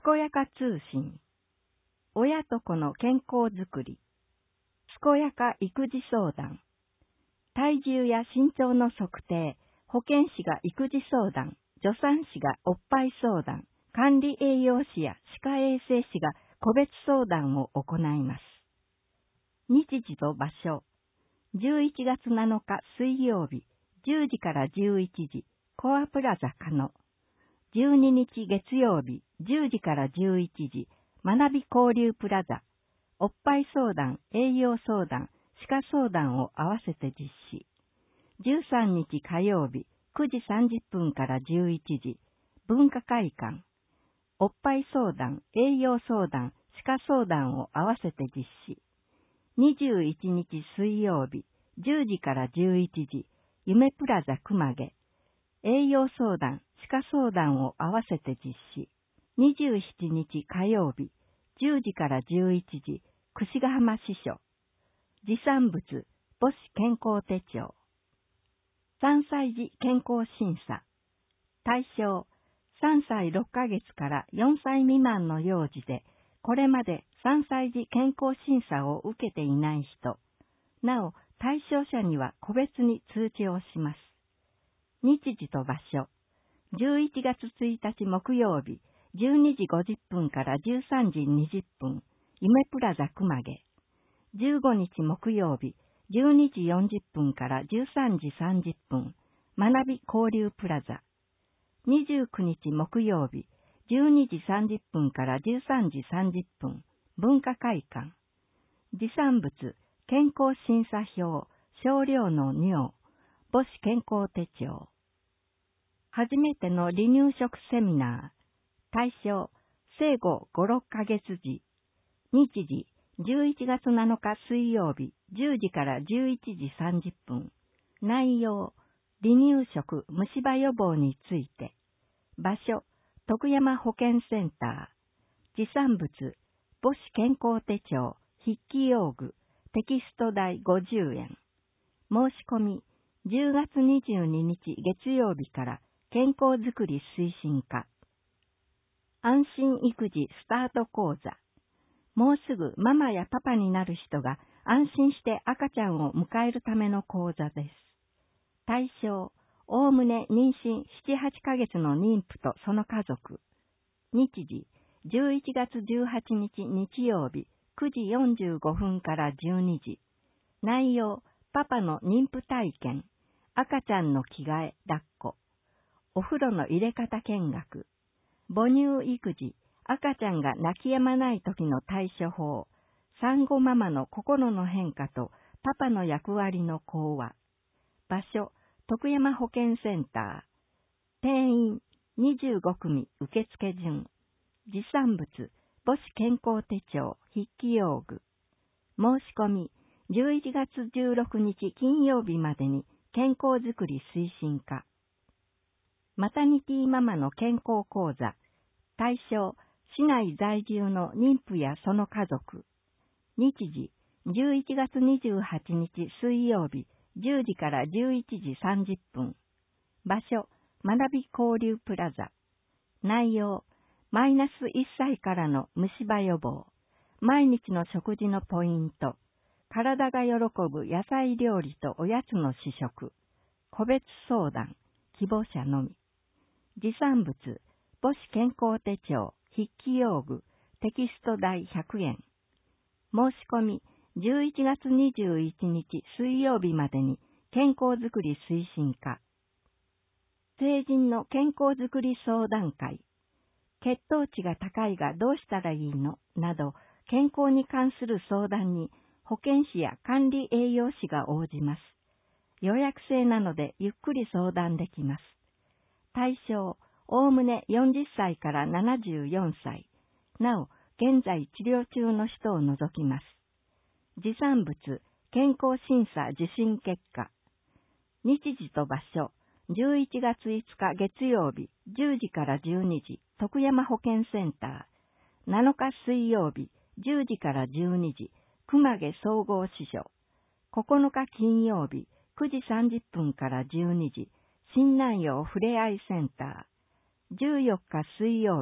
こやか通信。親と子の健康づくり。健やか育児相談。体重や身長の測定、保健師が育児相談、助産師がおっぱい相談、管理栄養士や歯科衛生士が個別相談を行います。日時と場所。11月7日水曜日、10時から11時、コアプラザ加野。12日月曜日、10時から11時、学び交流プラザ。おっぱい相談、栄養相談、歯科相談を合わせて実施。13日火曜日、9時30分から11時、文化会館。おっぱい相談、栄養相談、歯科相談を合わせて実施。21日水曜日、10時から11時、夢プラザ熊毛。栄養相談、歯科相談を合わせて実施。27日火曜日、10時から11時、櫛ヶ浜支所。持産物、母子健康手帳。3歳児健康審査。対象、3歳6ヶ月から4歳未満の幼児で、これまで3歳児健康審査を受けていない人。なお、対象者には個別に通知をします。日時と場所。11月1日木曜日、12時50分から13時20分、夢プラザ熊毛。15日木曜日、12時40分から13時30分、学び交流プラザ。29日木曜日、12時30分から13時30分、文化会館。持産物、健康審査票、少量の尿、母子健康手帳。初めての離乳食セミナー。対象、生後5、6ヶ月時。日時、11月7日水曜日、10時から11時30分。内容、離乳食、虫歯予防について。場所、徳山保健センター。持産物、母子健康手帳、筆記用具、テキスト代50円。申し込み、10月22日月曜日から健康づくり推進課。安心育児スタート講座。もうすぐママやパパになる人が安心して赤ちゃんを迎えるための講座です。対象、おおむね妊娠7、8ヶ月の妊婦とその家族。日時、11月18日日曜日、9時45分から12時。内容、パパの妊婦体験、赤ちゃんの着替え、抱っこ。お風呂の入れ方見学。母乳育児、赤ちゃんが泣き止まない時の対処法。産後ママの心の変化とパパの役割の講話。場所、徳山保健センター。定員、25組受付順。持産物、母子健康手帳、筆記用具。申し込み、11月16日金曜日までに健康づくり推進課。マタニティママの健康講座。対象、市内在住の妊婦やその家族。日時、11月28日水曜日、10時から11時30分。場所、学び交流プラザ。内容、マイナス1歳からの虫歯予防。毎日の食事のポイント。体が喜ぶ野菜料理とおやつの試食。個別相談。希望者のみ。持産物、母子健康手帳、筆記用具、テキスト代100円。申し込み、11月21日水曜日までに健康づくり推進課。成人の健康づくり相談会。血糖値が高いがどうしたらいいのなど、健康に関する相談に保健師や管理栄養士が応じます。予約制なのでゆっくり相談できます。対象、おおむね40歳から74歳。なお、現在治療中の人を除きます。持産物、健康審査受診結果。日時と場所、11月5日月曜日、10時から12時、徳山保健センター。7日水曜日、10時から12時、熊毛総合支所。9日金曜日、9時30分から12時、新南陽ふれあいセンター。14日水曜日、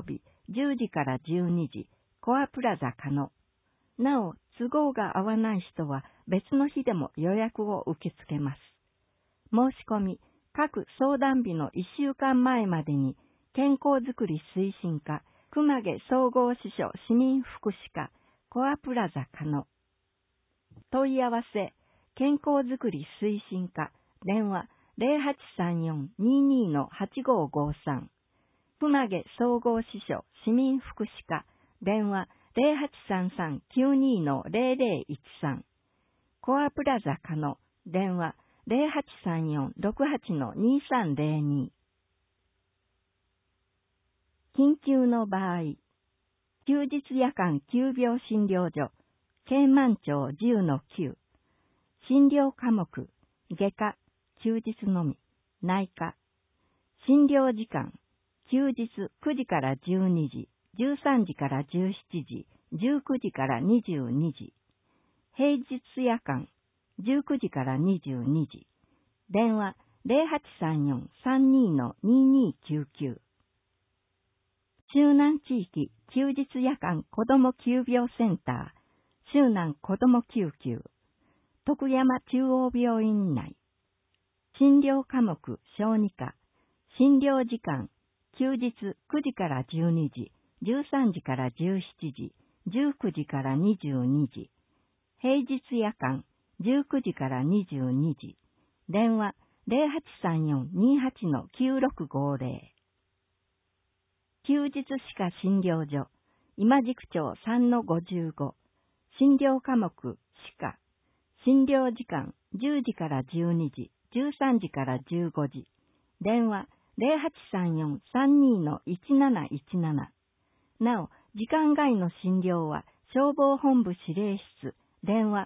10時から12時、コアプラザ可能。なお、都合が合わない人は別の日でも予約を受け付けます。申し込み、各相談日の1週間前までに、健康づくり推進課、熊毛総合支所市民福祉課、コアプラザ可能。問い合わせ、健康づくり推進課、電話0834-22-8553。熊毛総合支所市民福祉課、電話0833-92-0013。コアプラザ可能、電話0834-68-2302。緊急の場合、休日夜間急病診療所、京満町10-9、診療科目、外科、休日のみ、内科、診療時間、休日9時から12時、13時から17時、19時から22時、平日夜間、19時から22時、電話0834-32-2299。周南地域休日夜間子ども急病センター、周南子ども救急、徳山中央病院内、診療科目小児科、診療時間、休日9時から12時、13時から17時、19時から22時、平日夜間、19時から22時、電話0834-28-9650。休日歯科診療所、今宿町3-55、診療科目歯科、診療時間10時から12時、13時から15時、電話0834-32-1717。なお、時間外の診療は消防本部指令室、電話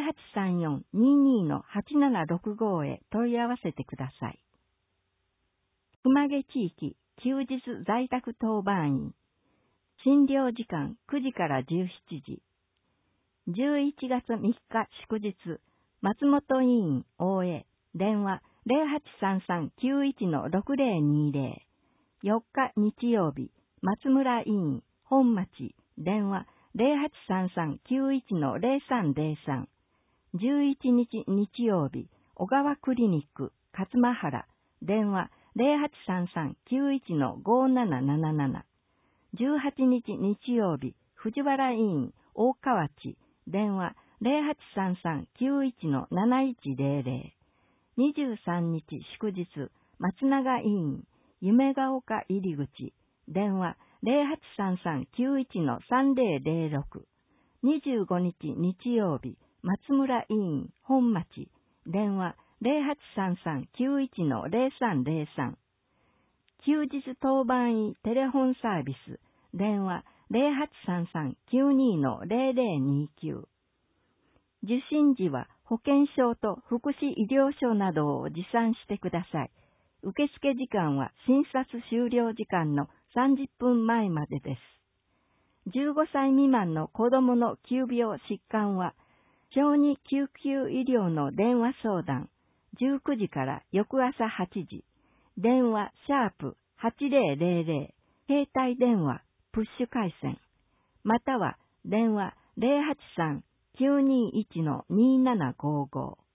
0834-22-8765へ問い合わせてください。熊毛地域休日在宅当番員、診療時間9時から17時、11月3日祝日、松本委員大江、電話0833-91-6020、4日日曜日、松村委員本町、電話0833-91-0303、11日日曜日、小川クリニック勝間原、電話0833-91-5777、18日日曜日、藤原委員大河内、電話0833-91-7100、23日祝日、松永委員夢が丘入り口、電話0833-91-3006、25日日曜日、松村委員本町、電話0833-91-0303、休日当番医テレホンサービス、電話0833-92-0029。受診時は保険証と福祉医療証などを持参してください。受付時間は診察終了時間の30分前までです。15歳未満の子供の急病疾患は、小児救急医療の電話相談、19時から翌朝8時、電話#8000、携帯電話、プッシュ回線、または電話083-921-2755。